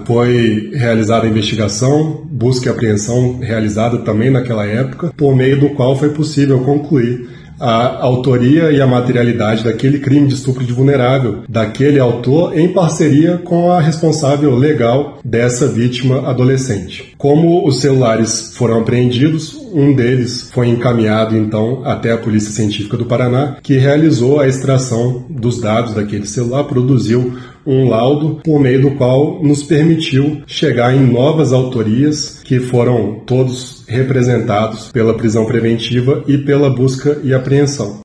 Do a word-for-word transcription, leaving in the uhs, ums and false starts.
Foi realizada a investigação, busca e apreensão realizada também naquela época, por meio do qual foi possível concluir a autoria e a materialidade daquele crime de estupro de vulnerável, daquele autor, em parceria com a responsável legal dessa vítima adolescente. Como os celulares foram apreendidos, um deles foi encaminhado, então, até a Polícia Científica do Paraná, que realizou a extração dos dados daquele celular, produziu um laudo por meio do qual nos permitiu chegar em novas autorias que foram todos representados pela prisão preventiva e pela busca e apreensão.